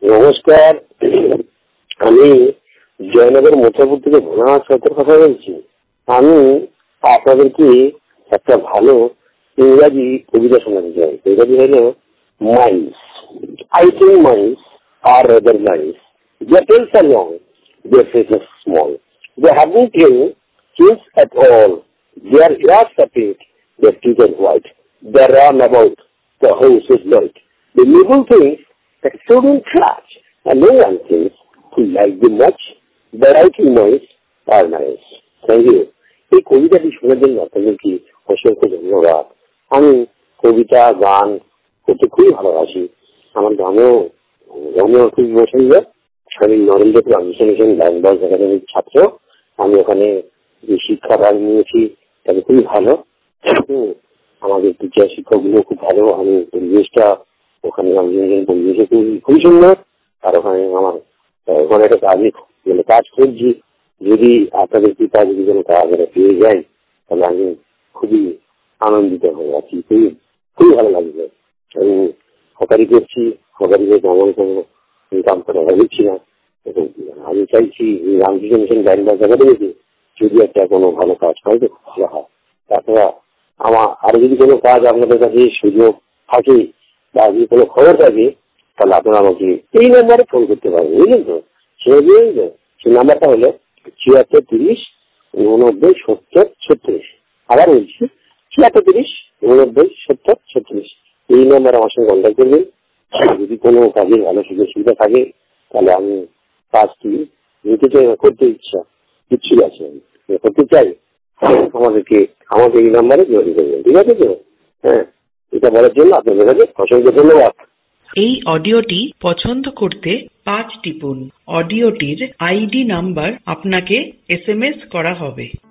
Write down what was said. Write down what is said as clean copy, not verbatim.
নমস্কার, আমি জয়নগর মোচাপুর থেকে ভোলানাথ সরকার কথা বলছি। আমি আপনাদেরকে একটা ভালো ইংরাজি কবিতা শোনাতে চাই। কবিতাটি হলো মাইস। I think mice are rather nice. Their tails are long, their faces small. They haven't teeth at all. Their ears are pink, their teeth are white. They run about the house with light. They nibble things that shouldn't touch, and no one thinks to like them much. But I think mice are nice. Thank you. এই কবিতাটি শোনার জন্য আপনাদেরকে অসংখ্য ধন্যবাদ। আমি কবিতা গান করতে খুবই ভালোবাসি। আমার গানও খুব পছন্দ। আমি নরেন্দ্রপুর মিশন ব্যাংক একাডেমির ছাত্র। আমি ওখানে যে শিক্ষাদান নিয়েছি তাকে খুবই ভালো। আমাদের টিচার শিক্ষকগুলো খুব ভালো। আমি পরিবেশটা ওখানে পরিবেশে খুবই সুন্দর। আর ওখানে আমার ওখানে একটা কাজ করছি। যদি আপনাদের পিতা যদি কোনো কাজ পেয়ে যায় তাহলে আমি খুবই আনন্দিত হয়ে আছি। খুবই ভালো লাগবে। আমি হকারি করছি, হকারিতে তেমন কোনো ইনকাম করা দিচ্ছি না। আমি চাইছি রামকৃষ্ণ মিশন ব্যাংক একাডেমিতে যদি একটা কোনো ভালো কাজ হয় তো ভালো হয়। তাছাড়া আমার আর যদি কোনো কাজ আপনাদের কাছে সুযোগ থাকে বা যদি কোনো খবর থাকে তাহলে আপনারা আমাকে এই নাম্বারে ফোন করতে পারবেন, বুঝলেন তো? সেই নাম্বারটা হলো ৭৪-৩০-৮৯-৭০-৩৬। আবার বলছি ৭৪-৩০-৮৯-৭০-৩৬। এই নাম্বারে আমার সঙ্গে কন্ট্যাক্ট করবেন। যদি কোনো কাজের ভালো সুযোগ সুবিধা থাকে তাহলে আমি কাজটি নিতে চাই, করতে ইচ্ছুক আছে, আমি করতে চাই। আমাকে এই নাম্বারে যোগাযোগ করবেন, ঠিক আছে তো? হ্যাঁ, এটা বলার জন্য আপনাদের কাছে অসংখ্য ধন্যবাদ। এই অডিওটি পছন্দ করতে 5 টিপুন। অডিওটির আইডি নাম্বার আপনাকে SMS করা হবে।